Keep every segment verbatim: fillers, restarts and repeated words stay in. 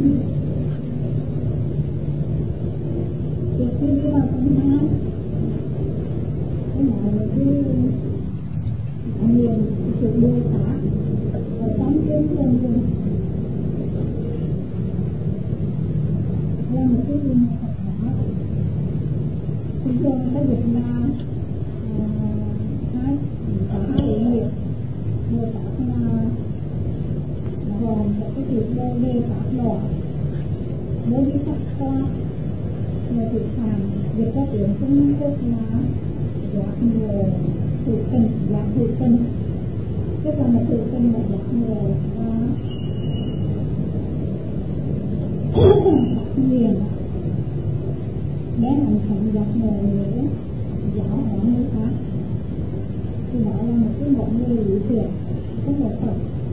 Thì khi đi vào tầng hai, cái nói là cái ảnh hưởng sự bồ tát ở trong trên con người là một cái gì mà thật hóa. Thường thường ta dịch là hai có hai ý nghĩa. Bồ tát là gồm một cái chữ bồ đề tát đỏ, bồ đi sắc toa, là chữ phàm, dịch ra tiếng Trung Quốc là giác ngộ thủ tình, giác thủ tình, tức là một thủ tình một giác ngộ và phát nguyện để hành thành giác ngộ để giáo hóa người khác. Thì đó là một cái mẫu người lý tưởng rất là thật.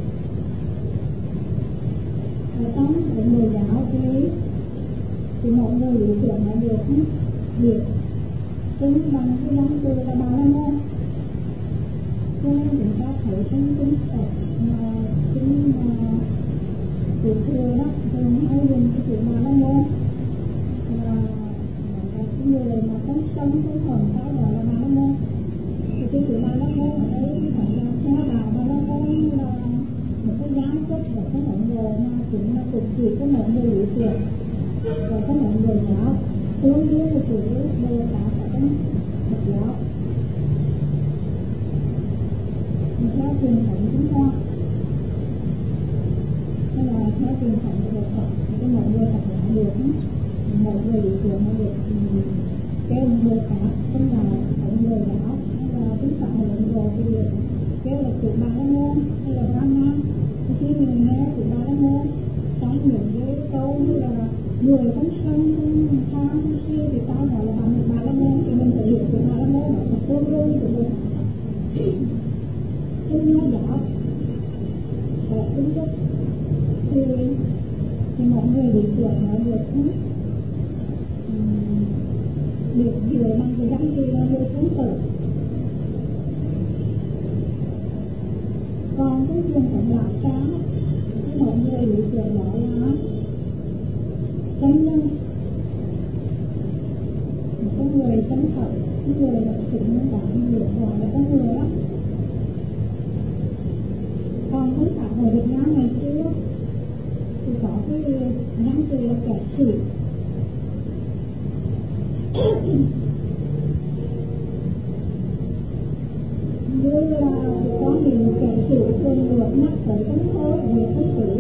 Ở trong cái người giáo thì thì mẫu người lý tưởng là được được tính bằng cái năng từ là Bà La Môn. Cho nên chúng ta thấy trong tính Phật mà tính từ thừa đó thường hay dùng cái chữ Bà La Môn là cái người mà sống sống không còn sao gọi là Bà La Môn. Thì cái chữ Bà La Môn ở đây phải là theo đạo Bà La Môn là một cái giá chất và cái mẫu người mà cũng là cực kỳ cái mẫu người lý tưởng và cái mẫu người giáo tương đương với chữ Bồ Tát ở trong Phật giáo. Theo truyền thống chúng ta hay là theo truyền thống của Phật thì cái mẫu người Phật giáo được mẫu người lý tưởng nó được kêu Bồ Tát trong là mẫu người giáo hay là tính Phật hay là người thì được kêu là chữ Bà La Môn hay là Brahma. Thì khi mình nghe chữ Bà La Môn trong những cái câu như là người không sân không tham không si thì ta gọi là bằng Bà La Môn thì mình phải hiểu chữ Bà La Môn là tương đương của Bồ Tát. Trong nho giáo ở Trung Quốc thì thì mọi người lý tưởng nó được được hiểu bằng cái danh từ là người sống tử. Còn cái truyền thống đạo giáo thì mọi người lý tưởng đó là chân nhân, một cái người chân thật, cái người là sự nhân bản người gọi là con người đó. Còn cái xã hội Việt Nam ngày xưa thì có cái danh từ là kẻ sĩ. Như là có những kẻ sĩ thường được nhắc tới trong thơ ở việc phân tử.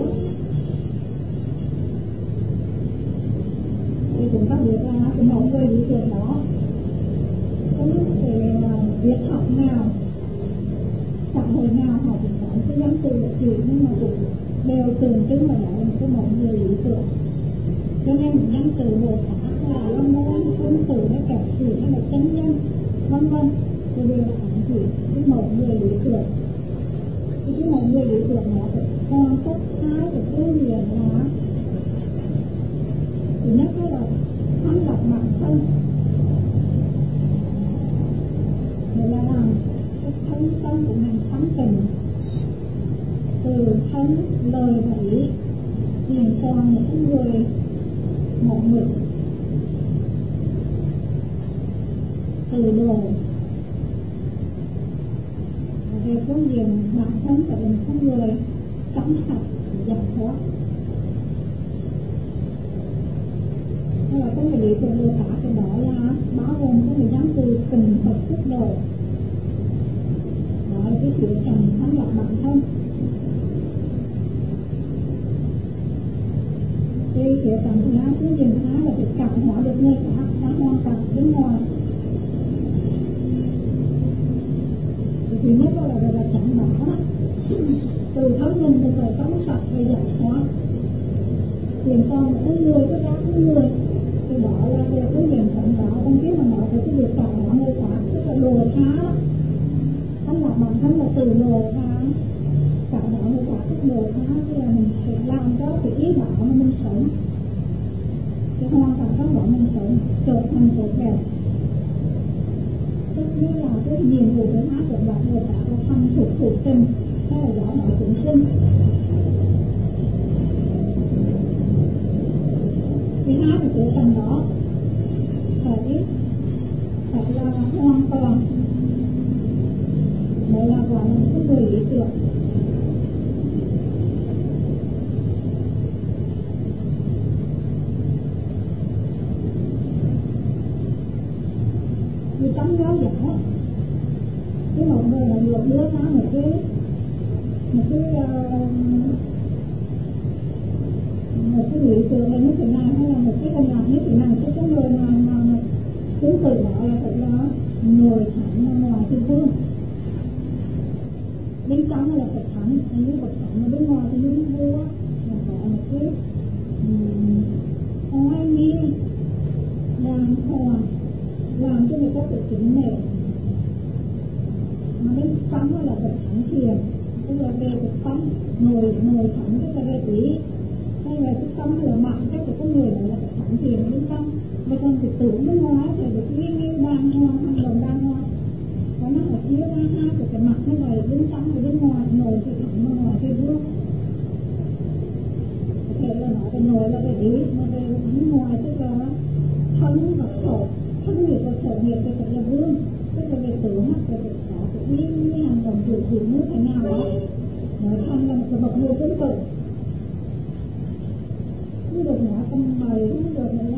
Thì chúng ta biết là cái mẫu người lý tưởng đó không phải là việc học nào, xã hội nào họ cũng có cái danh từ là chữ nhưng mà cũng đều tượng trưng là đó là một cái mẫu người lý tưởng. Cho nên một danh từ Bồ Tát là La Môn, phân tử hay kẻ sĩ hay là chân nhân vân vân thì đều là ảnh chỉ cái mẫu người lý tưởng. Thì cái mẫu người lý tưởng nó phải hoàn tất hai cái tư liền là thứ nhất là thanh lọc bản thân, để là làm cái thân tâm của mình thanh tịnh từ thân lời và ý, hoàn toàn những người mộng mị từ đồ. Về phương diện bản thân phải là một người trong sạch giải thoát. Thế là cái lý tưởng Bồ Tát thì đó là bao gồm cái người danh từ tình Phật xuất độ. Đó là cái sự trầm thanh lọc bản thân. Thì khía cạnh thứ hai, phương diện thứ hai là phải cảm hóa được người khác đã hoàn toàn bên ngoài. Thì thứ nhất là là, là chẳng bỏ từ thân mình thì phải sống sạch và giải thoát. Hiện còn một cái người có giá của người thì đó là về phương diện phận đạo. Trong khi mà nói về cái việc cảm hóa người khác tức là đồ tha đó. Không là bản thân là từ đồ tha. Cảm hóa người khác tức đồ tha thì là mình phải làm cho cái ý bảo mà mình sống. Cái hoàn toàn các bọn mình sống trở thành tốt đẹp. Tức như là cái nhiệm vụ thứ hai của bạn người ta là thành thuộc thủ tình hay là giáo bảo chúng sinh. Thứ hai là sự tầm đó phải phải là hoàn toàn mới là gọi là một người lý tưởng. Vì trong giáo giáo cái một người là được đưa ra một cái một cái uh, một cái lý tưởng là như thế này, hay là một cái hình ảnh như thế này, cho cái người mà mà tương tự đó là phải là người thẳng ngoài thiên vương, bên trong là phải thẳng như vật thẳng, mà bên ngoài thì như vua là có một cái oai nghiêm đàng hoàng làm cho người ta tự kính nể, mà bên trong là phải thẳng thiền, tức là về cái tâm ngồi ngồi thẳng, tức là về ý, hay là cái tâm là mạnh, chắc là có người là phải thẳng thiền bên trong, mà còn cái tưởng bên ngoài thì được liên yêu đàng hoàng, hành động đàng hoàng, và nó phải chia ra hai của cái mặt như vậy, bên trong và bên ngoài, ngồi thì thẳng mà ngoài thì vuông. Có thể là nói về ngồi là về ý, mà về bên ngoài tức là thân và khổ, thân nghiệp và khổ nghiệp thì phải là vuông, tức là về tưởng thì phải có cái ý như hành động chủ chủ như thế nào đó, nói thân là một cái bậc người tương tự. Không được nói tâm bày, không được là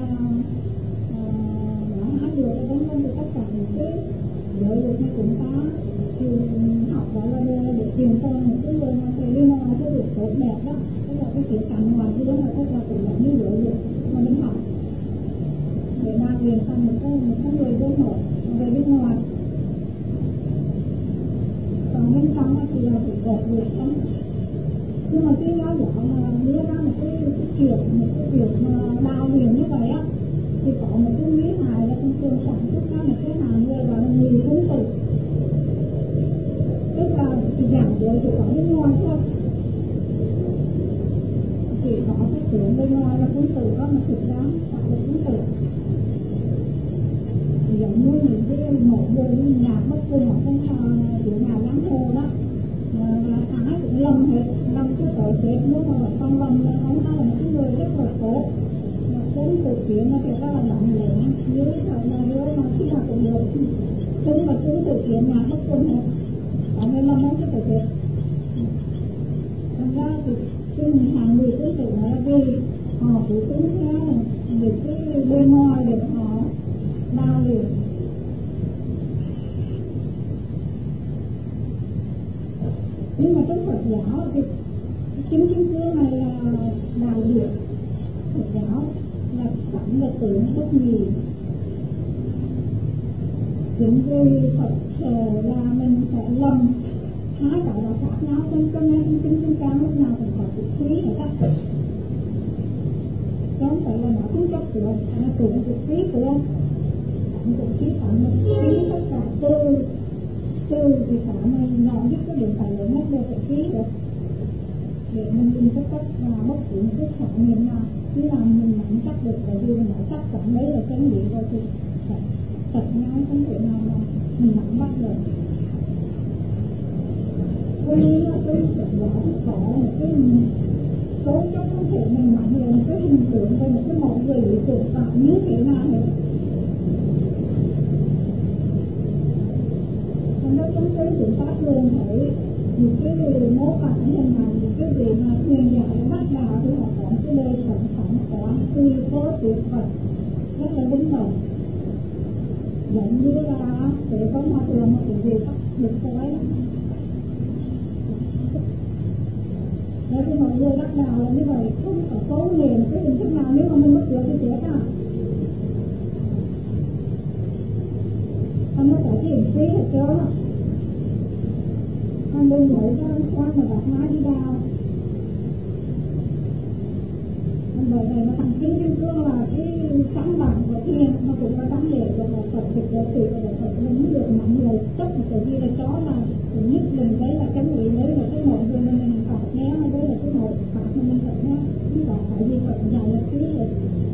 nói hát được, vân vân, thì tất cả những cái giới luật như chúng ta thì học đó là để để tìm cho những cái người mà phải đi ngoài cái việc tốt đẹp đó, tức là cái khía cạnh ngoài kia là tất cả cũng là như giới luật mà mình học để mang liền sang một cái một cái người vô mở về bên ngoài, còn bên trong thì là phải gột việc không. Nhưng mà khi nó rõ mà đưa ra một cái, cái kiểu một cái việc mà đào liền như vậy á, thì có một cái lý hài là trong trường sản xuất ra một cái hàng người gọi là người cũng tử, tức là giảm giới thì có bên ngoài thôi, chỉ có cái tưởng bên ngoài là cũng tử đó, mà thực ra phải là cũng tử. Thì giống như những cái mẫu người như nhà bất cùng ở trong chỗ nhà láng hồ đó, là ai cũng lầm hết, lầm cái tội chết lúc mà vẫn còn lầm là ông ta là một cái người rất là tốt, mà cũng tự kiện nó phải ra là lầm lệnh dưới thời là dưới mà khi nào cũng được, nhưng mà cũng tự kiện nhà bất cùng hết, có người lầm ông cái tội chết. Thành ra thì khi mình hàng người cũng tự nói vì họ cũng tính theo những cái bên ngoài để họ đào liền. Nhưng mà trong Phật giáo thì chính chính cương này là đào được. Phật giáo là sẵn là tưởng bất nhì. Chính vì Phật là mình sẽ lầm hai cái đó khác nhau, cho nên chính chính cao lúc nào cũng có chữ khí ở các không phải là nó không chấp được, nó tưởng chữ khí của ông cũng chữ khí phải một khí tất cả từ từ thì phải mình nói nhất cái điện tài lớn nhất đều phải khí được để mình dùng cái cách là bất cứ một cái khả niệm nào chứ làm mình nắm chắc được, bởi vì mình đã chắc chắn đấy là cái gì rồi thì thật ngay không thể nào mà mình nắm bắt được. Cho nên là cái Phật giáo có một cái số trong thân thể mình mạnh lên cái hình tượng về một cái mẫu người lý tưởng tạo như thế nào này. Còn đó trong cái chúng ta thường thấy những cái người mô phỏng hình ảnh, những cái vị mà thuyền giải bắt đạo thì họ có cái đời sống phóng khoáng tươi tốt tuyệt vời rất là linh động, giống như là để có hòa thượng một cái gì đó được nói. Nếu như mọi người bắt đầu là như vậy, không phải cố liền cái hình thức nào, nếu mà mình mất được thì chết à. Anh nó phải tiền phí hết trơn á. Anh đừng nghĩ ra quan mà bạc má đi đào. Anh bởi vậy mà thằng kinh kinh cương là cái sáng bằng của thiền, nó cũng là đáng để là Phật thực để tự để Phật đúng được mọi người chấp một cái gì là chó là nhất định đấy là cái người đấy là cái nội người mà mình học nhé, mà đấy là cái nội Phật mà mình học nhé, chứ không phải vì Phật dạy là cái là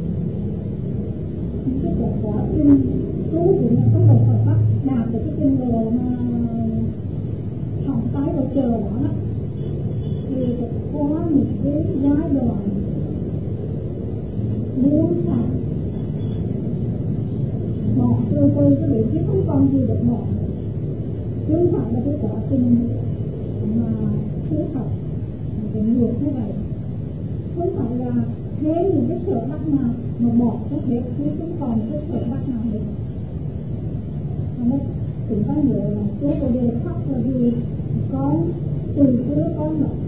cái quả quả kinh cứu của nó không phải Phật bắt đạt được cái kinh đồ mà học tới ở chờ đó đó thì có một cái giai đoạn muốn xả cái vị trí không còn gì được một, chứ không phải là cái quá trình mà thu thập cái nguồn như vậy, không phải là thế những cái sở đắc nào mà bỏ cái hết chứ không còn cái sở đắc nào hết. Nó chúng ta nhớ là tôi có đề khóc là vì con từ xưa con mất,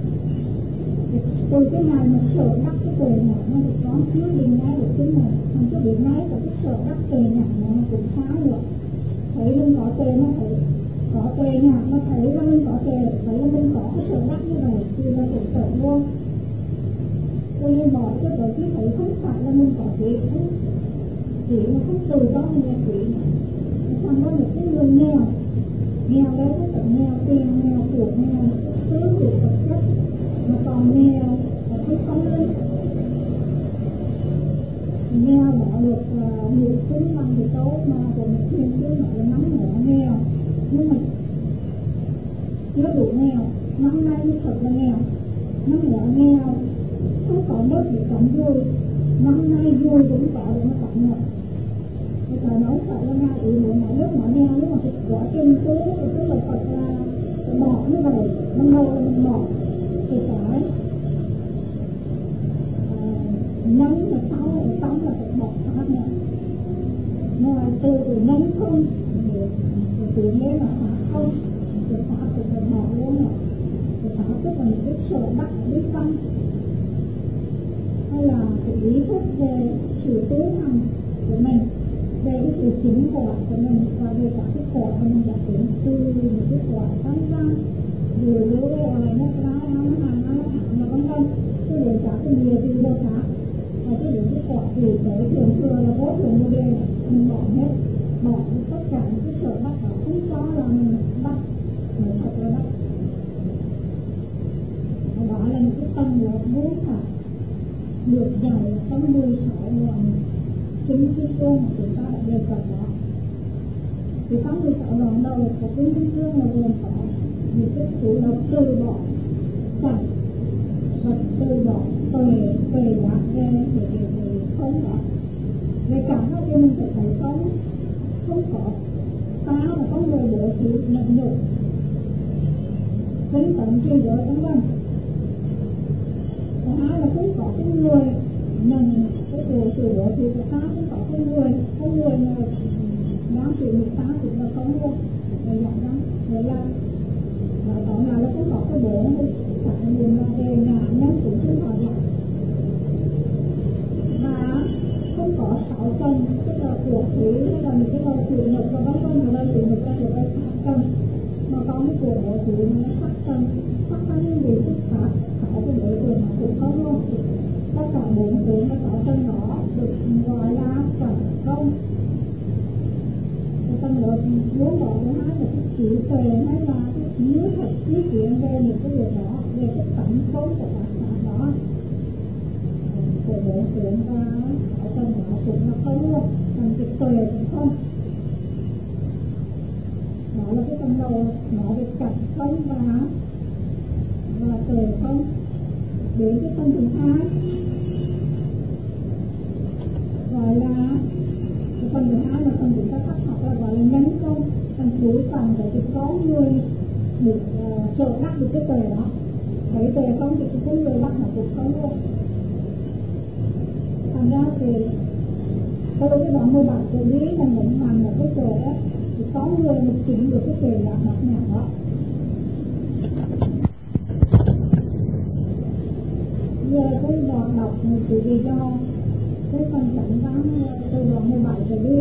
từ cái ngày mà sở đắc cái tề nhỏ nó thì con chưa định ngay được cái này, không có định ngay được cái sở đắc tề nhỏ nó cũng khá được. Thấy mình có tề nó thấy có tề nhỏ nó thấy là mình có tề, thấy là mình có cái sở đắc như vậy thì là cũng tốt luôn. Cho nên bỏ cái bởi khi thấy không phải là mình có thể chỉ nó không từ đó mình là chỉ xong đó một cái người nghèo nghèo đấy có thể nghèo tiền, nghèo của, nghèo thứ của vật chất mà còn nghèo và không có lên nghèo đã được uh, nhiều tính bằng thì tốt mà còn một thiên chứ mà là nắm nhỏ nghèo nhưng mà chưa đủ nghèo, năm nay mới thật là nghèo, năm nhỏ nghèo không có đất để cắm vui, năm nay vui cũng có để nó cắm ngọt. Người ta nói phải là ngài ý muốn nói đất nó nghèo nhưng mà cái quá trình cứ tức là Phật là bỏ như vậy, năm đầu là mình bỏ thì phải nâng mà sau là xong là phải bỏ pháp nữa. Ngoài từ từ nâng không thì từ đấy là pháp không, thì pháp thì phải bỏ luôn rồi. Thì pháp tức là những cái sở đắc biết tâm hay là cái ý thức về sự tu hành của mình, về cái sự chính quả của mình và về cả cái quả của mình đã tiến từ những cái quả tâm ra rồi nếu gọi là nhất lái áo hàng áo hàng mà vân vân, cái để cả cái nhiều từ đâu cả và cái để cái quả từ tới thường thường là bố thường như đây mình bỏ hết, bỏ tất cả những cái sở bắt đó không có là mình bắt mới thật là bắt. Đó là những cái tâm lớp muốn phải được dạy trong mười sáu đoạn chính cái cương mà chúng ta đã đề cập đó. Thì trong mười sáu đoạn đầu của chính cái cương là gồm có những cái chủ động từ bỏ chẳng và từ bỏ về về lạc về để để không đó về cảm giác cho mình phải thấy không không có ta là có người bố thí nhận nhục tính tận trên giới vân vân. Thứ hai là cũng có cái người nhận cái đồ sự bố thí của ta, cũng có cái người cái người mà đang chịu người ta cũng là không luôn để nhận ra để làm và còn là nó cũng có cái bố phải nhìn là về nhà nhân cũng không hỏi lại và không có sáu cân tức là của khí hay là những cái lời chịu nhục và vân vân mà lời chịu nhục ta được cái sáu cân mà có cái của bố thí nó sắc cân sắc cân như gì tức pháp sáu cái đối tượng nó cũng không luôn, tất cả bốn tướng và sáu cân đó được gọi là phật công. Trong đó muốn bỏ thứ hai là cái trí tuệ hay là cái nhớ thật trí kiến về những cái việc đó, về cái tấm công của các pháp đó của bốn tướng và sáu cân đó cũng là không luôn, còn cái tuệ cũng không. Đó là cái phần đầu nói về cảnh không và và tuệ không. Đến cái phần thứ hai gọi là cái phần thứ hai là phần chúng ta sắp học là gọi là nhân công, phần cuối phần để cái có người được uh, trợ đắc được cái tuệ đó, thấy tuệ không thì cái người bắt nó cũng không luôn. Thành ra thì tôi cái đoạn mười bảy tự lý là nhấn mạnh là cái tuệ đó thì có người được chỉnh được cái tuệ là bạc nhạc đó. Giờ tôi đoạn đọc một sự gì cho cái phần cảnh văn từ đoạn mười bảy trở đi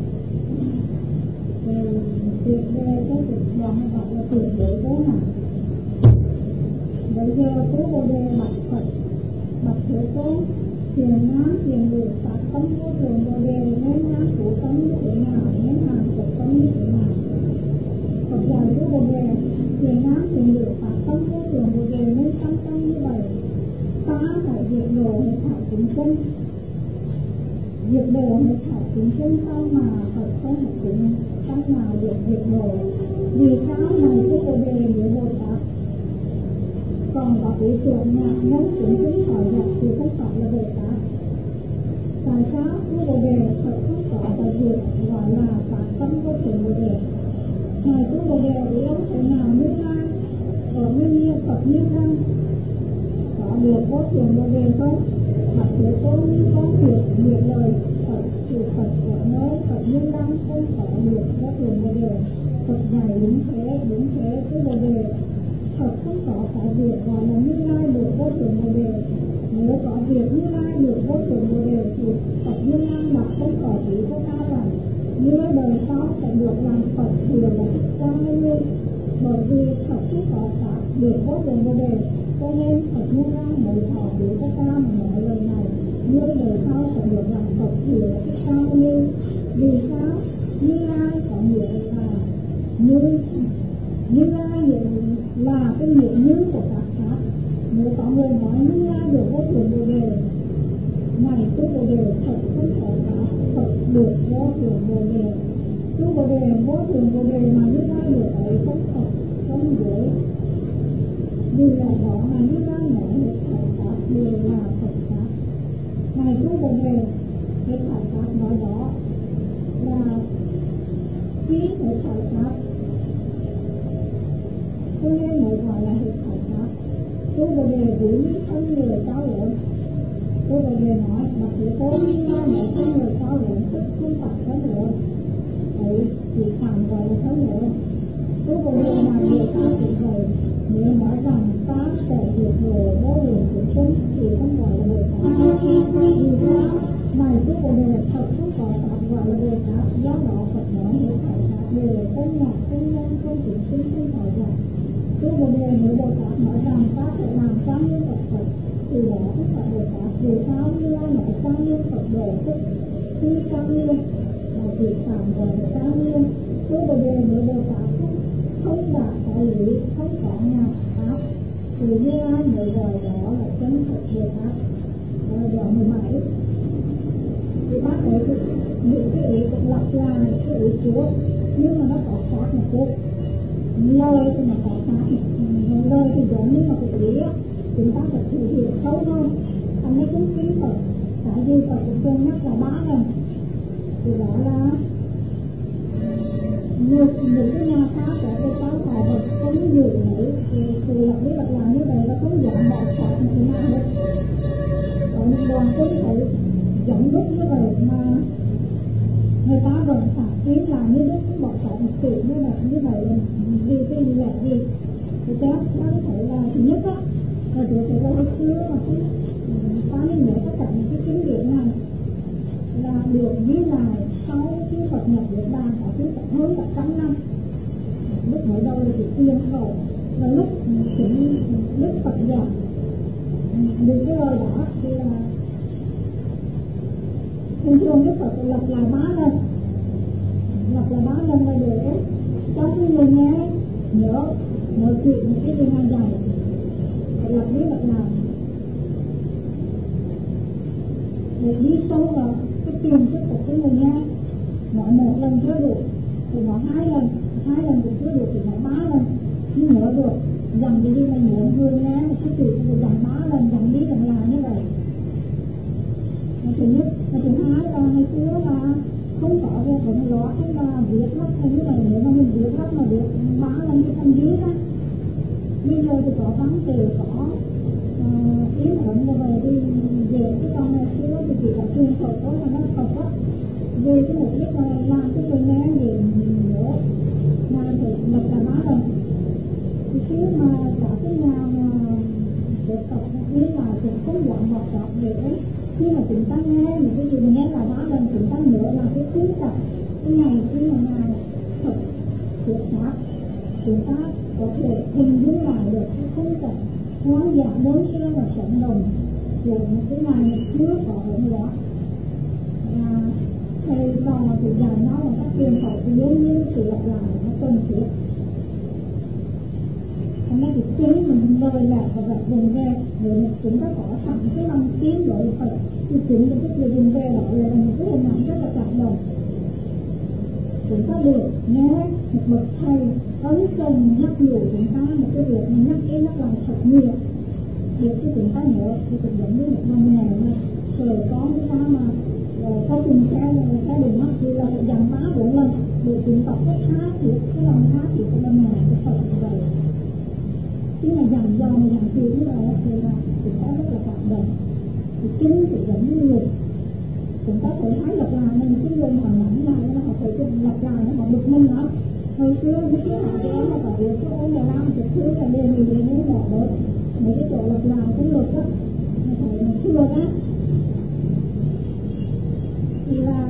tuyệt đề cái đoạn mười bảy là tuyệt đối bố nặng. Bây giờ cố bồ đề bạch Phật bạch Thế Tôn thiền ngán thiền được phát tâm vô thường bồ đề nên ngán của tâm như thế nào, nên ngán của tâm như thế nào. Phật dạy cố bồ đề thiền ngán thiền được phát tâm vô thường bồ đề nên tâm tâm như vậy. Ta phải diệt độ hệ thải chúng sinh, diệt độ hệ thải chúng sinh sao mà Phật không hệ chúng tâm nào được diệt độ. Vì sao này cái Bồ Đề với Bồ Tát còn có ý tưởng nhà nhân chúng sinh khỏi nhập thì không phải là Bồ Tát. Tại sao cái Bồ Đề Phật không có tại việc gọi là phát tâm vô thượng Bồ Đề? Ngài cái Bồ Đề thì đâu thể nào như lai ở nguyên nhiên Phật như năng có được vô thượng Bồ Đề không? Mà Thế Tôn như con việc việc lời Phật thì Phật ở nơi Phật như năng không có được vô thượng Bồ Đề. Phật dạy đúng thế, đúng thế cái Bồ Đề Phật không có cái việc gọi là như lai được vô thượng Bồ Đề. Nếu có việc như lai được vô thượng Bồ Đề thì Phật như năng đã không có ý cho ta rằng như đời sau sẽ được làm Phật thừa là Thích Ca Mâu Ni. Bởi vì Phật không có pháp được vô thượng Bồ Đề, cho nên Phật như năng mới thọ ý cho ta mà nói lời này. Như đời sau sẽ được làm Phật thừa là Thích Ca Mâu Ni. Vì sao? Như lai có nghĩa là như như lai là cái nghĩa như của các pháp. Nếu có người nói như lai được vô thượng Bồ Đề, này tu Bồ Đề Phật không có pháp Phật được vô thượng Bồ Đề. Tu Bồ Đề vô thượng Bồ Đề mà như lai được ấy không Phật không giới. Vì lẽ đó mà như lai nói hết thảy pháp đều là Phật pháp. Này tu Bồ Đề hết thảy pháp nói đó là khi hết thảy pháp, cho nên mới gọi là hết thảy pháp. Tu Bồ Đề ví như thân người cao lớn. Tu Bồ Đề nói mà Thế Tôn như lai nói thân người cao lớn tức không phải thân lớn ấy thì tạm gọi là thân lớn. Tu Bồ Đề là điều ta cũng vậy. Nếu nói rằng ta sẽ diệt độ vô lượng chúng sinh thì không gọi là Bồ Tát. Vì sao? Này Tu Bồ Đề Phật không có pháp gọi là Bồ Tát. Do đó Phật nói hết thảy pháp đều là không nhạc không nhân không chúng sinh không thọ giả. Tu Bồ Đề nếu Bồ Tát nói rằng ta sẽ làm trang nghiêm Phật Phật thì đó không phải Bồ Tát. Vì sao Như Lai nói trang nghiêm Phật độ tức khi trang nghiêm là chỉ tạm gọi là trang nghiêm. Tu Bồ Đề nếu Bồ Tát không không đạt cái lý không có nhà pháp thì Như Lai mới gọi đó là chân thật Bồ Tát. Đó là đoạn mười bảy. Thì bác ấy thì những cái ý cũng lặp lại cái ý Chúa nhưng mà nó có khác một chút. Lời thì nó có khác, lời thì giống như là cái ý á, chúng ta phải thử hiểu sâu hơn. Anh ấy cũng kính Phật, tại vì Phật cũng cân nhắc là ba lần. Thì đó là nhiều những cái nhà pháp của cái giáo họ Phật không giữ lấy sự lập lý lập làm như vậy là không giảm bỏ pháp như thế nào hết. Có những đoàn kinh thấy giống lúc như vậy mà người ta vẫn phạt kiến làm như lúc bỏ pháp một kiểu như vậy như vậy vì cái gì là gì thì cháu cháu thấy là thứ nhất á là tôi thấy là hồi xưa mà cái ta nên nhớ tất cả những cái kinh điển này là được ghi lại sau khi Phật nhập Niết Bàn ở phía Phật hơn cả trăm năm. Lúc mới đầu là chỉ tiên khẩu và lúc chính lúc Phật giảng những cái lời đó thì là thường thường Đức Phật lập lại ba lần, lập lại ba lần là để cho cái người nghe nhớ nhớ chuyện những cái gì Ngài dạy, phải lập lý lập làm để đi sâu vào cái tiềm thức của cái người nghe. Nói một lần chưa đủ thì nói hai lần, hai lần cũng chưa đủ thì nói ba lần. Nhưng nhớ được dần đi đi là nhớ người nghe một cái chuyện thì dần ba lần dần đi dần làm như vậy. Cái thứ nhất, cái thứ hai là ngày xưa là không có việc bấm lót hay là viết lắm hay như vậy. Nếu mà mình viết lắm mà viết ba lần thì thành dưới đó. Bây giờ thì có văn tự, có uh, yến ẩn như vậy thì về cái con này xưa thì chỉ là truyền thuật thôi mà nó thật á. Về cái mục đích là làm cái người nghe để nhớ mà phải lập là ba lần. Thì khi mà cả cái nhà mà để tập ý là cũng không dọn học tập để khi mà chúng ta nghe những cái gì mình nghe là ba lần chúng ta nhớ là cái cuối tập cái ngày khi mà Ngài thật thuyết pháp chúng ta có thể hình dung lại được cái không cảnh hoang dã đơn sơ và sống đồng của một cái ngày chưa có hỗn loạn. Và thầy trò thì dạy nó là các truyền thống thì giống như sự lặp lại nó cần thiết. Hôm nay thì chính mình lời là và vật vùng về để chúng ta có sẵn cái lòng tin đối với Phật thì chính cái cái vùng về đó là một cái hình ảnh rất là cảm động. Chúng ta được nghe một bậc thầy ấn cần nhắc nhở chúng ta một cái việc mình nhắc đi nhắc lại thật nhiều để cho chúng ta nhớ thì cũng giống như một lần này mà trời có chúng ta mà có cùng theo gia đình nó thì là phải dặn má bốn lần để chúng tập cái khá thiệt cái lòng khá thiệt của lần này cái phần như vậy. Chứ mà dặn dò mà dặn thiệt như vậy thì là chúng ta rất là cảm động. Thì chính thì giống như người chúng ta thấy thấy lặp lại nên cái người họ nắm lại nó họ thấy lặp lại nó họ bực mình lắm. Hồi xưa những cái họ trẻ mà bảo việc cái ôn là làm cái thứ là đề nghị để nó bỏ bớt mấy cái chỗ lặp lại cái luật đó mà thấy mình chưa đó thì là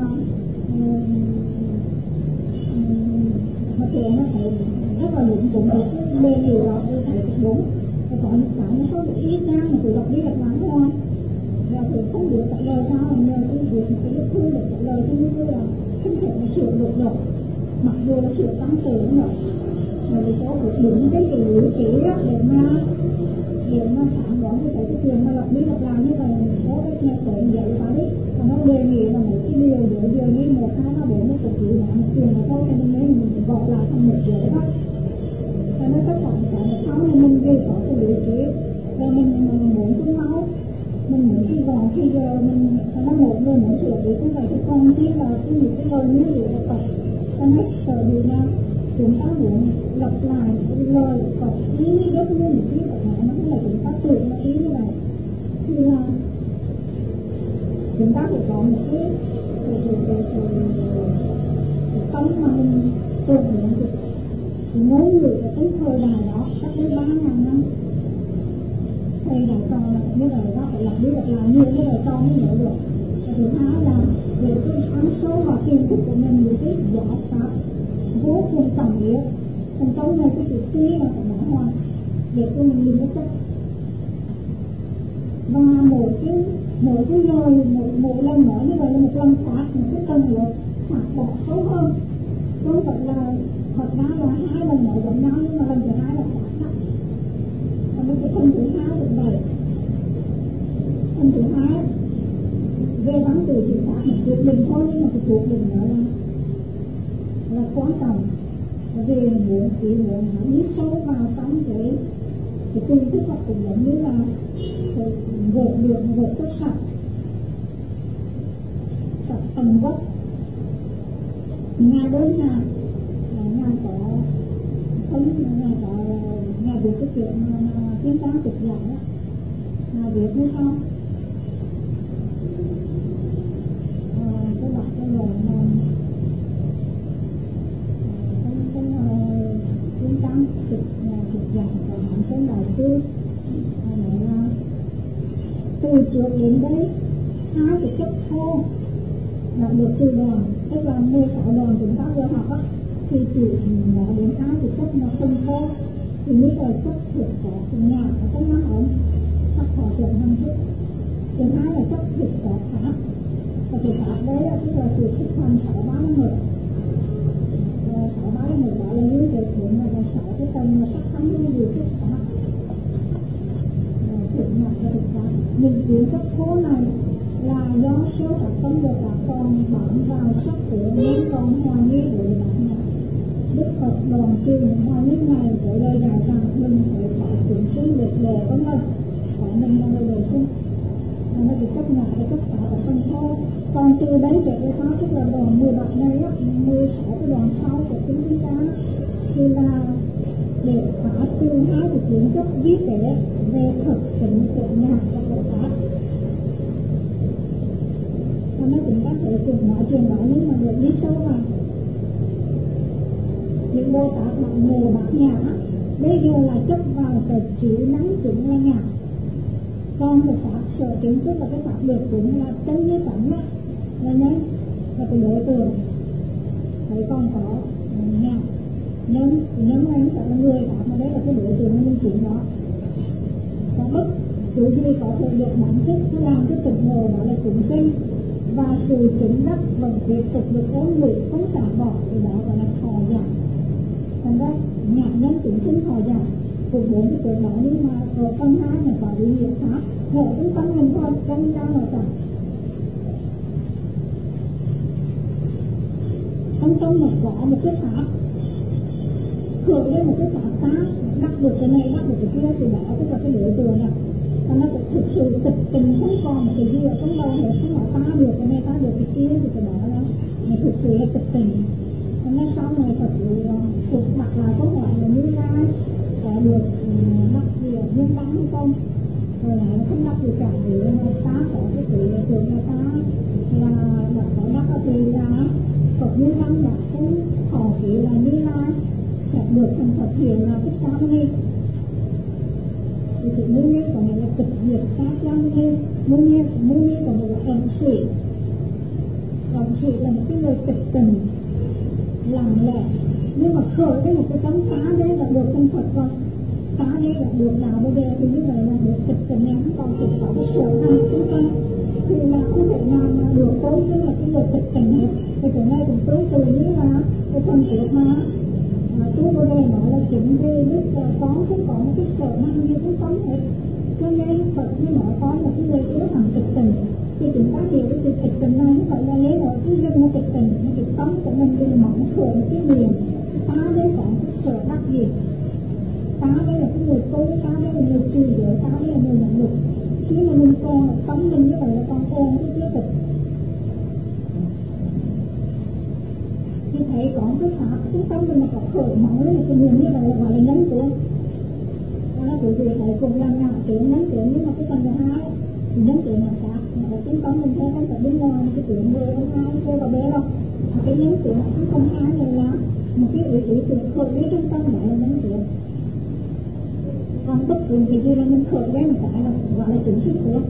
họ trẻ nó thấy rất là đúng cũng được đề nghị đó tôi thấy cũng đúng. Và có những cái nó có cái ý ra mà tôi lặp đi lặp lại thôi và tôi không được trả lời sao mà nhờ cái việc cái lúc thư được trả lời cho như là không thể mà sửa được được mặc dù là sửa tăng từ nữa mà vì có được đúng cái cái lý trí đó để mà để mà phản đoán cái cái chuyện mà lặp đi lặp lại như vậy mình có cái nghe tội vậy phải đấy và nó đề nghị là một cái điều để điều như một hai ba bốn cái cuộc chuyện là một chuyện là thôi cho nên mình mình gọt lại thành một dễ đó cho nên tất cả cả một tháng thì mình đều có cái lý trí và mình muốn chung máu mình muốn khi còn khi giờ mình nó một người muốn sửa thì cũng vậy cái con chứ là cái những cái lời như vậy là phải cho nên sợ điều nào chúng ta muốn lặp lại cái lời có ý giống như những cái vậy nó không là chúng ta tự nó ý như này thì là chúng ta phải có một cái cái cái cái cái tâm mà mình tự nguyện được thì ngôn ngữ của cái thời đại đó cách đây ba ngàn năm thầy đã cho là như vậy đó phải lặp đi lặp lại nhiều cái lời to mới nhớ được. Và thứ hai là về cái ăn sâu vào tiềm thức của mình những cái giải pháp vô cùng tầm nghĩa. Thành công này cái chữ tuy là phải nói hoàn để cho mình nhìn cái chất và mỗi cái mỗi cái lời mỗi, mỗi lần nói như vậy là một lần phát một cái tầng lớp phạt bỏ sâu hơn. Không phải là thật ra là hai lần nói giống nhau nhưng mà lần thứ hai là phạt nặng. Và cái phần thứ hai cũng vậy. Phần thứ hai về văn từ chỉ phạt một cuộc đình thôi nhưng mà cái cuộc đình đó là là quan trọng. Bởi vì muốn chỉ muốn đi sâu vào trong cái cái tình thức học cũng giống như là cái gột được gột rất sạch sạch tầng gốc. Nhà đối nhà nhà có không nhà có nhà việc cái chuyện mà tiếng tán cực giải á nhà việc hay không cái đọc cái lời mà cái tiếng tán cực cực giải và hạn cái lời xưa nói là từ trước đến đây hai cái chất thô là được từ đoàn tức là mười sáu đoàn chúng ta vừa học á thì chỉ nói đến hai cái chất mà không thô thì mới là chất thực có cùng nhà ở trong năm ống sắc thọ chuẩn năm thức. Thứ hai là chất thực có pháp và thực pháp đấy là tức là sự thực hành sáu ba mươi mười sáu ba mươi mười đó là như vậy thì là sáu cái tầng là sắc thắng như điều thức pháp thực nhập và thực pháp. Những kiến chất thô này là do số các tâm của các con bám vào sắc của nên con hoài nghi đối với bạn nhà. Đức Phật đoàn trừ hoài nghi này với lời dạy rằng đừng phải bỏ chúng sinh được đồ con mình có mình là người đồ sinh và nó bị chấp nhận cái tất cả ở phần thô. Còn từ đấy về cái sau tức là đoàn mười bảy này á mười sáu cái đoàn sau của chúng chúng ta thì là để phá trừ hai cái kiến chất vi tế về thực tính của nhạc và của pháp. Và nó cũng có thể cùng nói chuyện đó nhưng mà được đi sâu vào những Bồ Tát bạn ngồi bát nhạc á bây giờ là chấp vào cái chữ nắm chứng là nhạc. Còn cái pháp sở chứng tức là cái pháp được cũng là chân như tấm á là nhấn là cái đối tượng thấy còn có nhạc nhấn nhấn này nó là người pháp mà đấy là cái đối tượng nhân chứng đó. Có bất cứ gì có thể được bản thức nó làm cái tục ngồi đó là chúng sinh và sự chứng đắc vẫn tiếp tục được ôn luyện không xả bỏ thì đó gọi là thọ giả. Thành ra nhạc nhân chúng sinh thọ giả của bốn cái tượng đó nhưng mà ở phần hai là có ý nghĩa khác hộ chúng tâm mình thôi chân ra mà cả trong tâm mình có một cái pháp khởi lên một cái pháp khác đắc được cái này đắc được cái kia thì đó tức là cái đối tượng này và nó cũng thực sự tịch tình, không còn một cái gì ở trong đầu nữa, không phải ta được cái này ta được cái kia thì cái đó là nó thực sự là tịch tình. Và nó sau này thật sự phục đặt lại câu hỏi là Như Lai có được đắc gì ở nhân đáng hay không, rồi lại nó không đắc gì cả, vì là ta có cái sự tưởng là ta là đã có đắc ở thì là Phật Như Lai đã không thọ ký là Như Lai sẽ được thành Phật hiện là Thích Ca Mâu Ni. Thì sự Mâu Ni có nghĩa là tịch diệt các Mâu Ni, Mâu Ni Mâu Ni có nghĩa là ẩn sĩ, ẩn sĩ là một cái người tịch tình, lặng lẽ, nhưng mà khởi cái một cái tấm phá đấy là được thành Phật rồi, phá đấy là được đạo bây giờ thì như vậy là được tịch tình, này không còn tịch có cái sở năng chúng ta thì là không thể nào mà được tối như là cái người tịch tình hết. Thì từ nay cũng tương tự như là cái phần tiết mà chú cô đây nói là chính vì lúc có cũng có một cái sở năng như cũng sống hết, cho nên Phật mới nói có là cái người yếu hẳn tịch tình. Thì chúng ta hiểu cái sự tịch tình này như vậy là lấy ở cái dân nó tịch tình, nó cái sống của mình thì mỏng khởi một cái niềm ta đây có cái sở đắc gì, ta đây là cái người tu, ta đây là người trì giới, ta đây là người nhận lực. Khi mà mình còn sống mình như vậy là còn ôn cái chưa tịch. Thì thấy có cái pháp chúng ta mình có khởi máu lên cái niềm như vậy là gọi là nhấn tưởng. Đó là tự vì thấy cùng làm nào tưởng nhấn tưởng, nhưng mà cái phần thứ hai thì nhấn tưởng là khác. Ở chúng ta mình thấy trong tập bên ngoài cái tưởng người không ai cô và bé đâu, cái nhấn tưởng cũng không ai này là một cái ý ý tưởng khởi lấy trong tâm gọi là nhấn tưởng. Còn bất cứ cái gì là mình khởi lấy một cái là gọi là chứng xuất của.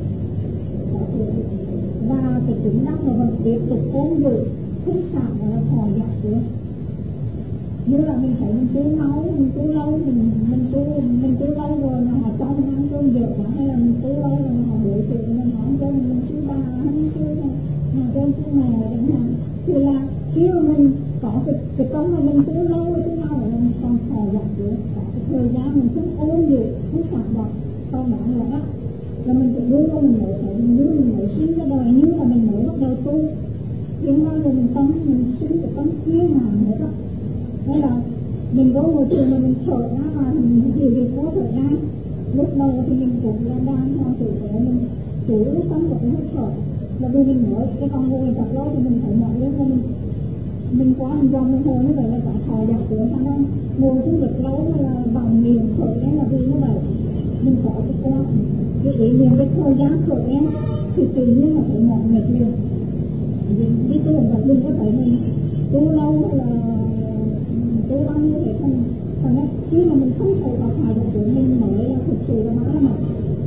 Và cái chứng đắc mà vẫn tiếp tục ôn dự không sao gọi là thò dọc của. Như là mình thấy mình tu lâu, mình tu lâu, mình mình tu mình tu lâu rồi mà họ cho mình ăn cơm dở quá, hay là mình tu lâu rồi mà họ đuổi chuyện mình hỏi cho mình mình chưa bà hay chưa mà cho chưa mẹ chẳng hạn. Thì là khi mà mình có cái cái công mà mình tu lâu rồi tu lâu rồi mình còn thò dọc của, có cái thời gian mình không ôn dự không sạc đọc còn nói là đó là mình phải đưa ra mình mới thấy mình như mình mới sinh ra đời, như là mình mới bắt đầu tu. Hiện nay là mình tâm mình sinh cái tâm kia mà nữa đó. Đó là mình vô ngồi trường mà mình thở ra mà mình hiểu được có thở ra. Lúc đầu thì mình cũng là đang theo tự thể mình chủ cái sống của cái thở. Là vì mình nói cái con ngồi tập lâu thì mình phải nói lên cho mình mình quá mình dòng mình hồi như vậy là phải thò dọc của thằng đó. Ngồi cũng được lâu mà là bằng miệng thở đấy là vì như vậy. Mình có cái con cái ý niệm cái thời gian thở em thì tự nhiên là phải mỏi mệt liền. Vì tu là đừng có phải mình tu lâu hay là tu bao nhiêu thế không. Còn đó, khi mà mình không thể vào thải được của mình mới là thực sự là má là mỏi.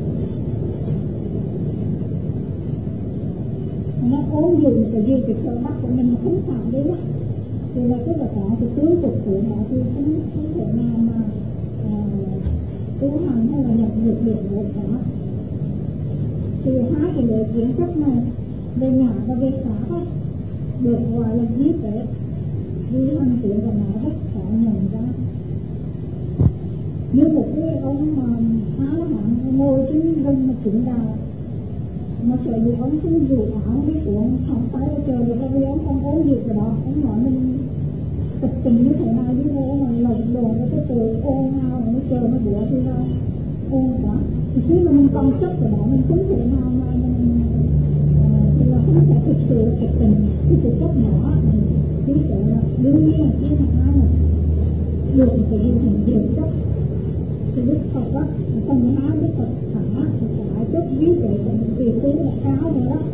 Nó ốm dùng cái gì cái sở đắc của mình mà không phạm đấy đó. Thì là tức là có cái tướng tục của nó thì không, không thể nào mà tu hành hay là nhập được được được đó. Thì hai cái lễ kiến chấp này về ngã và về pháp được gọi là di tế, vì hành tiến và nó rất khó nhận ra. Như một cái ông mà khá là hẳn ngồi trên rừng mà chứng đạo, mà sợ dù ông không dù áo đi xuống thẳng tay chờ được là vì ông không ốm được rồi đó. Ông nói mình tập tình như thế nào như thế mà lộn đồn với cái từ ôn nào nó chờ nó bữa thì là ôn quá. Thì khi mà mình còn chấp rồi đó mình không thể nào mà mình thì là không thể thực sự tập tình cái sự chấp nhỏ chứ sẽ là đương nhiên là khi mà ai mà được cái gì mình điều chấp thì Đức Phật á, phần thứ hai Đức Phật thẳng á thì phải chấp ví dụ của mình vì tu là cao rồi đó.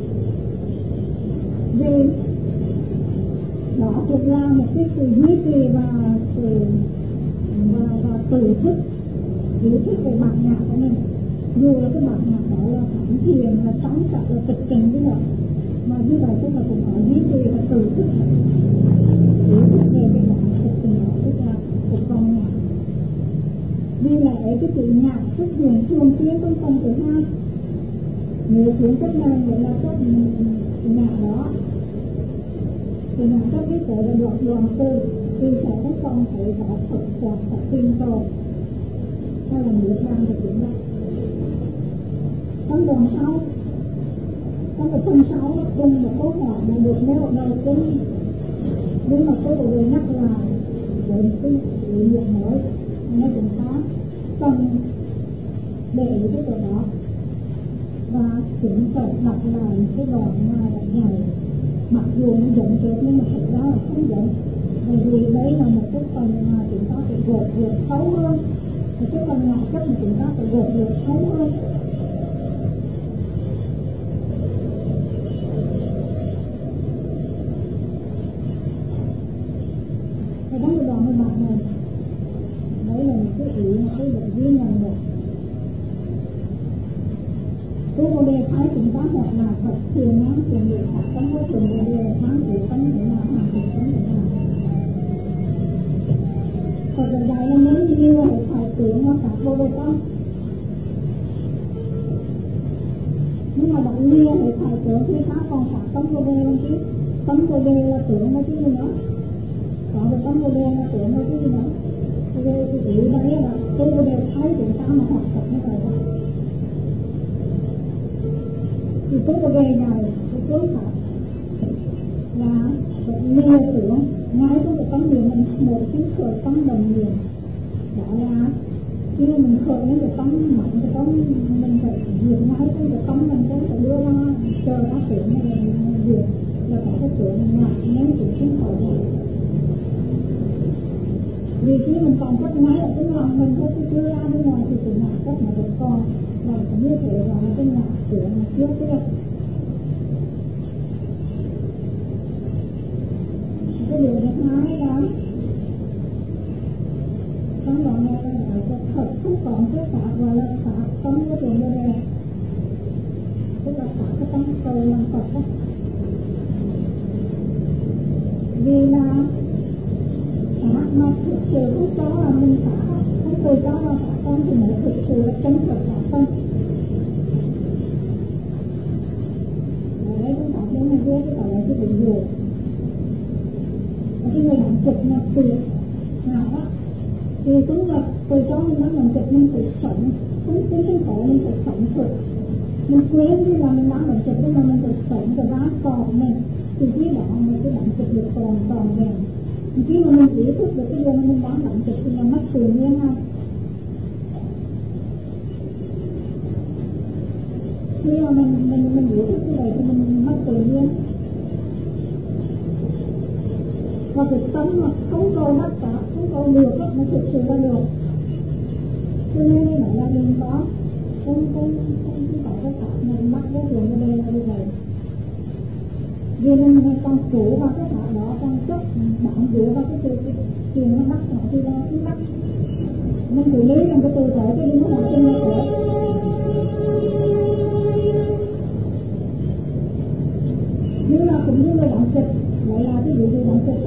Vì đó cũng là một cái sự duy trì và sự và, và tự thức ý thức về bản ngã của mình. Dù là cái bản ngã đó là thẳng thiền, là sống sạch, là tịch tình như vậy, mà như vậy tức là cũng phải duy trì và tự thức ý thức về cái bản tịch tình đó, tức là của con ngã. Vì lẽ cái chữ ngã xuất hiện thường xuyên trong phần thứ hai. Nếu kiến chấp này nghĩa là chấp ngã đó thì ngã chấp cái tội là đoạn đoàn tư thì sẽ có con thấy có Phật hoặc Phật tiên tội hay là nước đang thực hiện đó. Trong đoạn sau, trong cái phần sáu cùng một câu hỏi là được nêu ở đầu tiên, nhưng mà tôi đã nhắc là với một cái lý luận mới, nó cũng có cần để ý cái chỗ đó và chúng phải đọc lại cái đoạn mà đã dạy, mặc dù nó giống chết nhưng mà thực ra là không giống, bởi vì đấy là một cái phần mà chúng ta phải gột được sâu hơn, một cái phần ngã chất mà chúng ta phải gột được sâu hơn. Thì đó là đoạn của bạn này, đấy là một cái ý mà tôi được ghi nhận được. Tôi có đề thái chúng ta một là Phật thiền ngắn thiền địa pháp tâm có thường đề đề tháng của tâm để nào hoàn thành tâm để nào. Phật dạy dạy là nếu như là phải tưởng nó cả vô đề tâm, nhưng mà bạn như là phải tưởng thì sao còn cả tâm vô đề làm chứ. Tâm vô đề là tưởng nó chứ gì nữa, còn cái tâm vô đề là tưởng nó chứ gì nữa. Vô đề thì ý đấy là tôi vô đề thấy chúng ta mà học Phật như vậy đó. Thì tôi có về này, cái phương pháp là lìa tưởng ngay trong cái tâm niệm mình một cái khởi tâm đồng niệm, đó là khi mình khởi lên cái tâm mạnh cái tâm mình phải diệt ngay trong cái tâm mình cũng phải đưa ra chờ ra tưởng mình diệt là phải cái tưởng mình mạnh nên tưởng không khởi này. Vì khi mình còn rất ngay ở trong lòng mình thôi chứ chưa ra bên ngoài thì tưởng mạnh rất mà được còn và như thế là cái ngã tưởng mà chưa biết. Cái điều thứ hai là trong đoạn này là phải thật không còn cái pháp gọi là pháp tâm của trường vô đề, tức là pháp cái tâm cầu làm Phật đó. Vì là pháp mà thực sự không cho là mình pháp, không từ cho là pháp tâm thì mới thực sự là chân thực pháp tâm. Ở đây chúng ta thấy là viết cái gọi là cái định dụ. Cái người làm trực mà tuyệt nào đó thì cũng là từ cho mình đang làm trực mình phải sống, không tính không khổ mình phải sống thực. Mình quên đi là mình đang làm trực nhưng mà mình phải sống cái ván còn mình thì khi đó mình cái làm trực được còn còn vẹn. Khi mà mình ý thức được cái điều mà mình đang làm trực thì là mất tự nhiên ha. Khi mà mình mình mình ý thức như vậy thì mình mất tự nhiên. Và cái tâm mà không cầu tất cả, không cầu được, nó thực sự là được. Cho nên nói là mình có không không không có cái pháp mình mắc cái chuyện của đây là như vậy. Vì mình còn chủ vào cái pháp đó, còn chấp bản dựa vào cái chuyện chuyện nó mắc nó thì nó không mắc. Mình xử lý bằng cái từ thể cái đi nó làm trên nó khổ. Như là cũng như là động trực, lại là cái vụ gì động trực đó.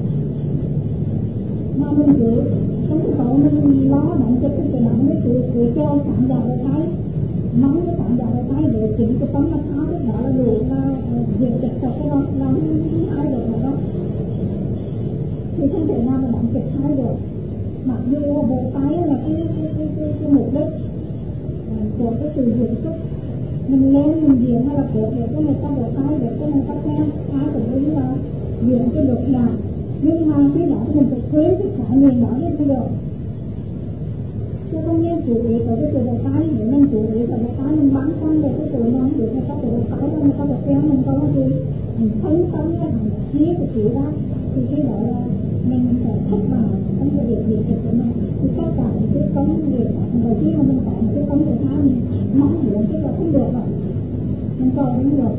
Mà mình giữ, trong cái cậu mình lo động trực cái động cái sự sự cho cảm vào cái tay, nóng cái cảm vào cái tay để chỉnh cái tấm nó tháo cái đó là đủ là diệt trực thật cái đó, nó không ai được mà đó. Thì không thể nào mà động trực hai được. Mặc dù là bộ tay là cái, cái, cái, cái, cái mục đích của cái sự diệt trực. Mình lên mình diện hay là cột để cho người ta bộ tay để cho người ta khen, ai cũng đúng là diện cái được nào. Nhưng mà cái đó mình phải quên cái khả niệm đó mới được. Chứ không nên chủ ý tới cái từ bộ tay để mình chủ ý tới bộ tay mình bắn con để cái từ nó không được người ta từ bộ tay ra người ta được khen mình có gì mình thấy tâm cái hàng chia cái chữ đó thì cái đó là mình phải thất vào trong cái việc việc của mình. Thì tất cả những cái tấm việc đầu tiên mà mình có một cái tấm của thao mình mong muốn cái là không được rồi mình cầu không được.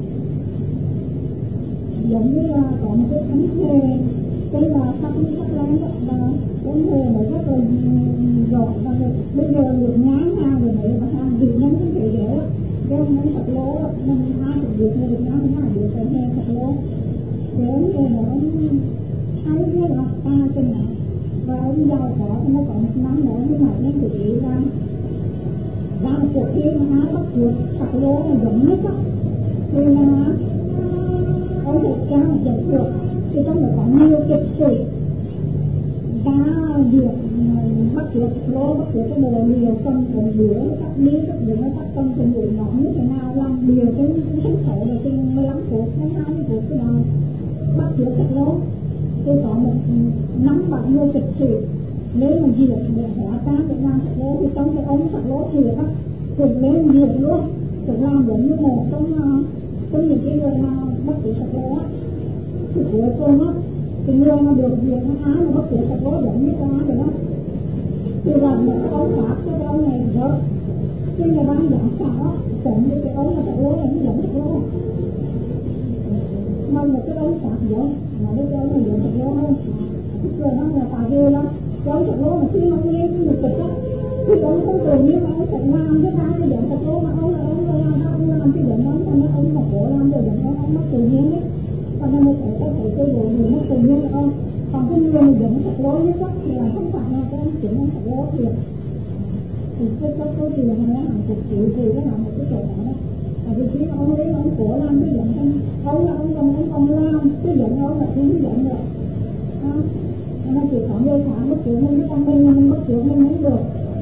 Giống như là có một cái thánh thề tên là sắc sắc lan đó và thánh thề nó rất là rõ và bây giờ được ngán hàng rồi đấy và hàng vị nhân không thể dễ đó cái ông ấy thật lố đó nên ai cũng được nghe được ngán thì ai được phải nghe thật lố thì ông thề nó thấy cái là ta trên này và ông giàu có thì nó có một năm nữa như vậy nên tự ý ra ra một cuộc thi mà hái bắt được thật lố là giống nhất đó thì là ông được ra một giải thưởng thì trong đó có nhiều kịch sĩ và việc bắt được lô bắt được cái đồ liều cầm cầm đũa các lý các đũa các cầm cầm đũa nó như thế nào làm liều cái cái sân khấu là trên mười lăm phút hay hai mươi phút cái nào bắt được thật lô tôi có một năm bạn người kịch sĩ nếu mà diệt để hóa trang Việt Nam sạch lố thì trong cái ống sạch lố thiệt á cũng nếu diệt luôn cũng làm giống như một trong trong những cái người mà bất tử sạch lố á thì cuối cùng á cái người mà được diệt nó áo mà bất tử sạch lố giống như cái áo vậy đó thì làm một cái ống pháp cho cái ống này rớt cái nhà ban giảng khảo á cũng như cái ống là sạch lố này nó giống sạch lố mà một cái ống pháp giống mà cái ống này giống sạch lố hơn rồi nó là tài ghê lắm cái ống sạch lố mà khi nó nghe cái người kịch á thì ống không tưởng như mà ống sạch làm cái ra cái giống sạch lố mà ống là ống là làm ống làm cái giống ống là ống mà cổ làm rồi giống ống ống nó tự nhiên ấy còn nên một cái thấy cái bộ người nó tự nhiên ống còn cái người mà giống sạch lố nhất á thì là không phải là cái ống chuyển ống sạch lố thiệt thì cái cái câu chuyện này là hàng chục triệu thì nó là một cái chỗ đó tại vì khi ông lấy ông cổ làm cái giận ông ông là ông còn ông còn làm cái giận ông là cái giận rồi nó chỉ có người khác bất chịu mình cái con mình mình bất chịu mình không được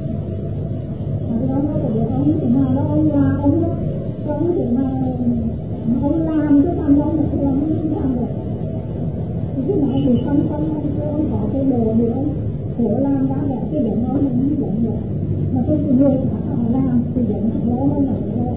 mà cái đó nó phải được ông thì nào đó ông là ông đó ông thì mà ông làm cái làm đó mà không làm không làm được thì cái này thì không không ông có cái đồ gì ông cổ làm đã để cái giận ông mình không giận được mà cái người khác họ làm thì giận nó nó là nó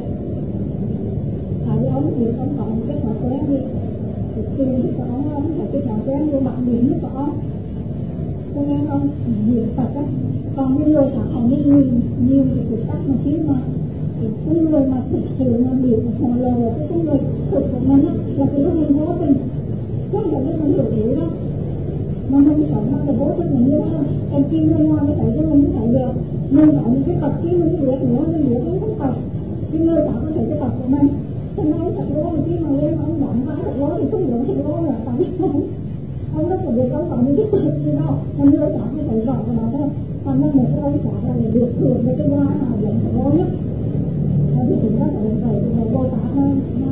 tại vì ông thì ông có cái thói quen đi thì tiền thì có ông phải cái thói quen của bạn điểm nó có ông cho nên ông diện Phật á còn những người khác họ mới nhiều nhiều cái thực tác mà chứ mà cái người mà thực sự mà biểu họ lờ cái người thực của mình á là cái lúc mình vô tình không phải lúc mình hiểu hiểu đâu mà mình sống mà là vô tình mình như thế em kim bên ngoài mới thấy cho mình mới thấy được mình có những cái tập kia mình biết nữa mình biết không có tập cái người ta có thể cái tập của mình cho nên ông thật lố mà khi mà lên ông đóng vái thật lố thì không được thật lố là tại vì không ông rất là biết ông có những cái tập gì đâu mà người ta có thể rõ vào đó thôi còn nó một cái ông xã là được thường với cái vai mà giống thật lố nhất thì chúng ta phải phải phải vô tả thôi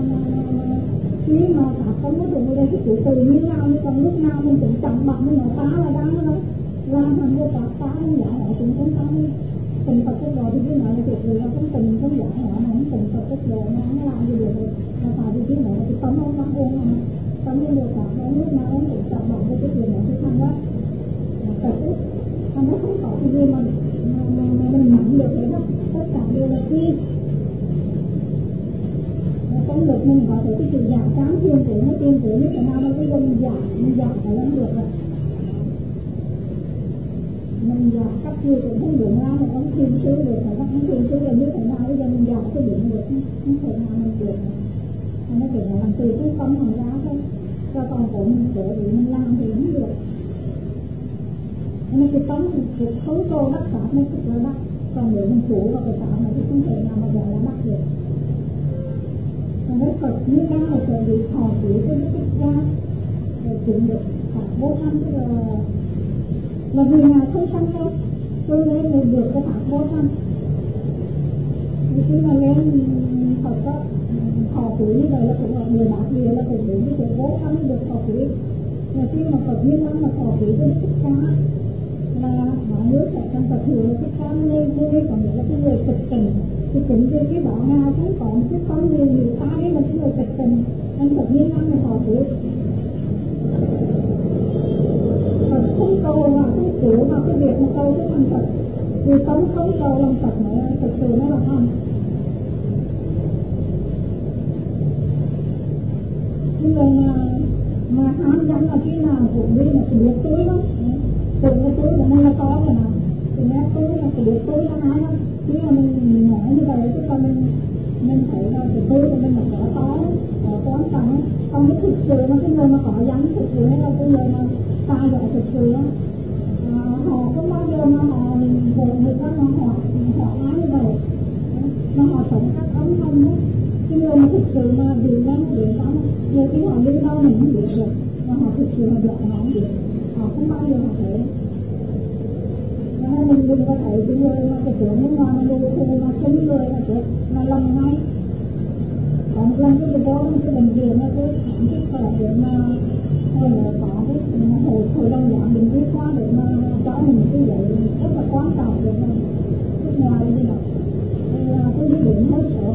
khi mà tả không có dùng ở đây cái chủ từ như nào như còn lúc nào mình cũng chậm bật mình nói tá là đáng đó làm thành vô tả tá nó giả họ cũng không tá tình Phật cái đồ thì cái nào là tuyệt vời là không tình không giả họ mà không tình Phật cái đồ nó không làm gì được là tại vì cái này cái tấm ông đang ôn mà tấm như đồ tả nó lúc nào cũng cũng chậm bật với cái chuyện này cái thằng đó Phật ấy thằng đó không có cái gì mà mà mình nắm được đấy đó tất cả đều là khi trong lực mình có thể cái sự giảm cám thiên tử nó tiên tử như thế nào mà cái mình giảm mình giảm phải làm được rồi mình giảm cấp chưa cũng không được ra mà ông thiên sứ được phải ông thiên sứ là như thế nào bây giờ mình giảm cái điểm được không thể nào mình được mà nó để làm từ cái tâm mình ra thôi cho còn của mình để để mình làm thì không được nên cái tâm mình khống tô đắc pháp nó cực là đắc còn để mình phủ vào cái pháp này thì không thể nào mà gọi là đắc được còn với Phật như đang là sự bị thọ chịu cho những cái cha để chuyện được phải vô thăm tức là là vì Ngài không sanh đâu cho nên mình được cái pháp vô thăm khi mà lên Phật đó thọ chịu như vậy là cũng là người bạc gì là cũng đến cái sự vô thăm được thọ chịu mà khi mà Phật như đang là thọ chịu cho những cái cha là mọi nước sẽ trong Phật hiểu là cái cha lên vui còn nghĩa là cái người thực tình thì cũng như cái đó nào cũng có một cái con người nhiều ta đấy là cái người thực tình anh Phật nhiên năng là họ biết Phật không cầu mà không cứu mà cái việc mà cầu cái thằng Phật vì sống không cầu làm Phật nữa thực sự nó là không nhưng mà mà hám dám là khi nào cũng đi là cái biết túi lắm cũng cái túi của mình là có rồi nào thì nghe túi là cái biết túi là ai lắm khi mà mình nói như vậy tức là mình mình thấy là cái túi của mình là có to có quan trọng còn cái thực sự nó cái người mà có dám thực sự hay là cái người mà ta gọi thực sự à, họ không bao giờ mà họ hộ người ta mà họ họ nói như vậy mà họ sống các ấm thông đó cái người mà thực sự mà vì năng điện đó nhiều khi họ đi đâu mình không biết được mà họ thực sự mà được họ không biết họ không bao giờ họ thấy nên mình đừng có thấy cái người mà cái tưởng nước ngoài mà đồ khô mà súng người là chết là lầm ngay còn một lần cái bố cái bệnh viện nó cứ khám sức khỏe để mà hồi là có cái hồi hồi đông giảm mình biết qua để mà cho mình cái giấy rất là quan trọng để mà nước ngoài như vậy nên là tôi đi bệnh hơi sợ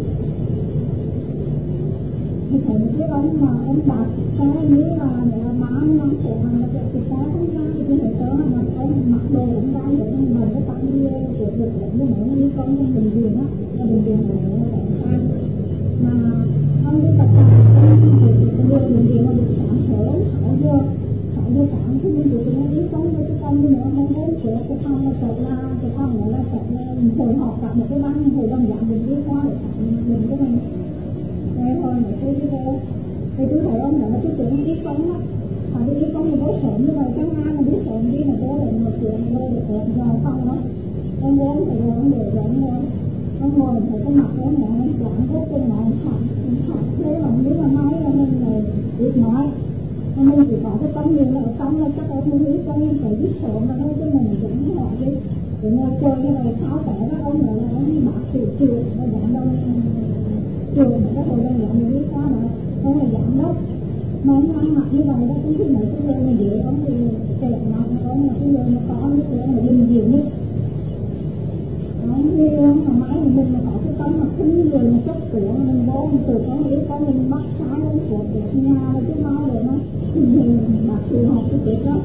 thì thấy một cái ông mà ông bạc xe như là để là má năm cổ hàng là cái xe không ra thì cái hệ tớ là ông mặc đồ cũng đang để mà cái tăng đi được được nhưng mà nó đi con trong bệnh viện á, ở bệnh viện này nó còn sai mà không biết tại sao cái người bệnh viện mà được sáng sớm sáu giờ sáu giờ sáng thì mình được nghe đi con với cái con như nữa mong muốn của cái con là sợ là cái con nó là sợ là hồi họp gặp một cái ban hồi đồng dạng mình đi qua để mình cái này nghe thôi để tôi đi vô thì tôi thấy ông là cái chuyện đi con á. Mà đi con thì bố sớm như vậy, tháng hai mà biết sớm đi là bố lại một chuyện bố được hộp giờ không đó. Ông bố phải rồi ông để rồi ông ngồi. Ông ngồi thấy cái mặt ông ngồi ông quảng vô cùng mà ông thật. Ông thật thế mà nếu mà nói là mình là ít nói. Mình chỉ có cái tâm niệm là ở trong là chắc ông nghĩ con mình phải biết sớm mà thôi chứ mình cũng hỏi đi. Để ngồi chơi như vậy tháo tẻ đó ông nói là ông bác sĩ trường và giám đông trường mà cái hồi đông giám đi qua đó. Ông là giám đốc. Mà ông ăn mặc như vậy đó, cũng khi mấy cái người mà dễ ông thì kẹt nó, ông là cái người mà có những cái mà bình dị nhất. Ông thì ông mà mãi thì mình mà có cái tâm mà khinh người mà chấp của mình vô, mình tự có nghĩ con mình bắt sai ông của cái nhà là chứ mau để nó mình bác sĩ học cái chuyện đó.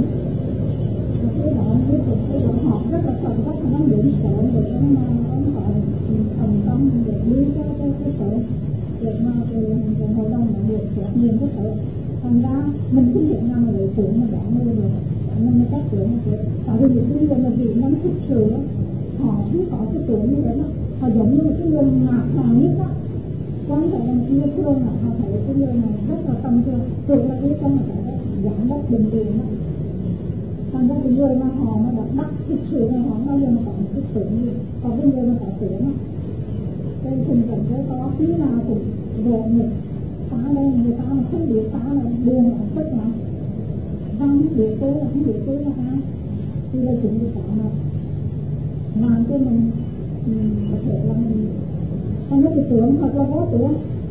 Và cái đó ông biết được cái đoạn học rất là cần rất là nó điểm sớm để ông ông còn thành công để đi cho cái cái sớm. Để mà từ hội đồng là được xét nghiệm cái sự thành ra mình không thể nào mà lấy tuổi mà bỏ người được nên các tuổi như thế tại vì những người mà bị nấm thực sự họ không có cái tuổi như thế đó họ giống như một cái người ngạc hàng nhất đó quan hệ là một người thương là họ thấy cái người này rất là tâm thương tuổi là đi trong một cái giám đốc bình thường đó thành ra cái người mà họ mà đã đắc thực sự là họ bao giờ mà có một cái tuổi gì còn cái người mà có tuổi đó cái tình trạng đó có tí nào cũng rộn nhịp phá đây người ta mà không biết phá là buồn là tức lắm không biết tôi là không biết tôi là ai thì là chúng tôi tạo mà làm cho mình có thể là mình không có cái tưởng hoặc là có tưởng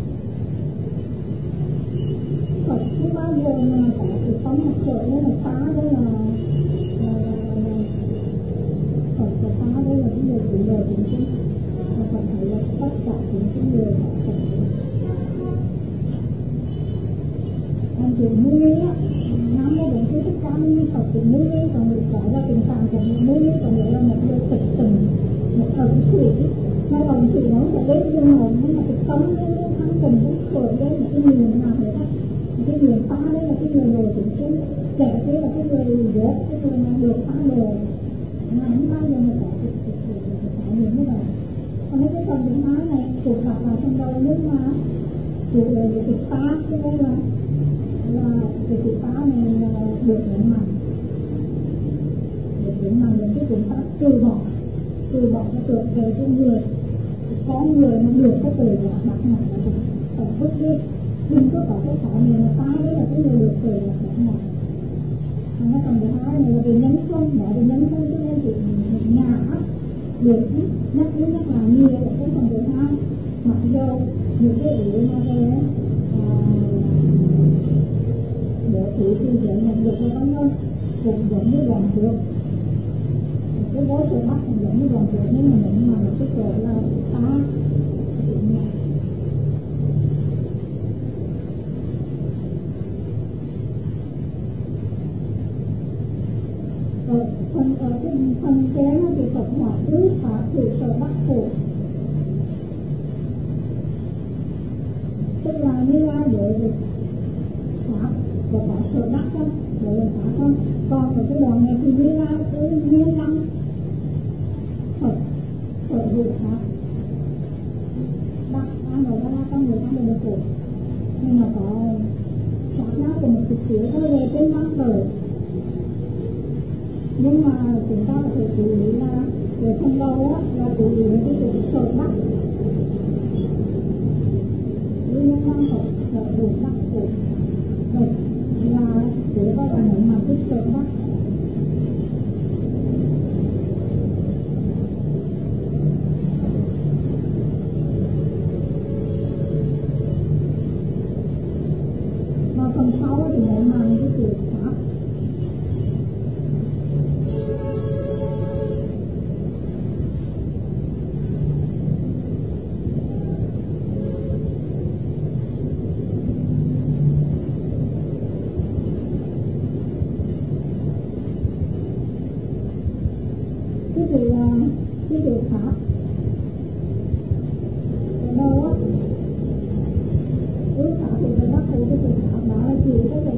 Phật không bao giờ mà có cái sống một sợ đấy là phá đấy là Phật là phá đấy là cái người chủ đề chúng chúng Phật thấy là tất cả những cái người họ Phật anh chị nuôi á năm đó đến cái tất cả những Phật thì nuôi còn được gọi ra tình cảm của mình nuôi còn được là một người thực tình một ẩn sĩ mà ẩn sĩ nó sẽ đến dương hồn nhưng mà cái tâm đấy nó thắng tình nó khởi đấy là cái người nào vậy đó cái người phá đấy là cái người đồ chính chính kẻ kia là cái người dốt cái người mà được phá đồ mà không bao giờ mà có cái trải nghiệm như vậy còn cái phần thứ hai này cuộc gặp lại trong đầu nhưng mà cuộc đời của cuộc phá cái đây là là cái cuộc phá này là được nhấn mạnh được nhấn mạnh là cái cuộc phá từ bỏ từ bỏ cái tưởng về cái người có người nó được cái từ là bắt này là cũng phải vứt đi đừng có có cái khái niệm là phá đấy là cái người được từ là bắt này và nó còn thứ hai này là về nhấn không bỏ về nhấn không cho nên thì nhà được nhắc đến nhắc là nhiều ở cái phần thứ hai mặc dù những cái ý mà về bộ thị tiêu chuẩn nhận được là có hơn cũng giống như đoàn trước cái bối sự bắt cũng giống như đoàn trước nhưng mà mình mà một cái chỗ là phá ở phần ở cái phần kế thì Phật hỏi cứ phá sự sở bắt khổ tức là như là để được phá và có sở bắt không để được phá không còn ở cái đoạn này thì như là cứ nhiên năng Phật sở hữu phá bắt ăn rồi ra trong người ta đều được khổ nhưng mà có sát nó của một chút xíu thôi về trên mắt đời nhưng mà chúng ta có thể chú ý là về phần đầu á là chú ý đến cái sự sở bắt như nhân năng Phật sở hữu bắt khổ vậy là để gọi là những mà cái sở bắt và phần sau thì lại mang cái sự pháp cái sự cái sự pháp ở đâu á ước pháp thì phải bắt buộc cái sự pháp đó là chịu cái sự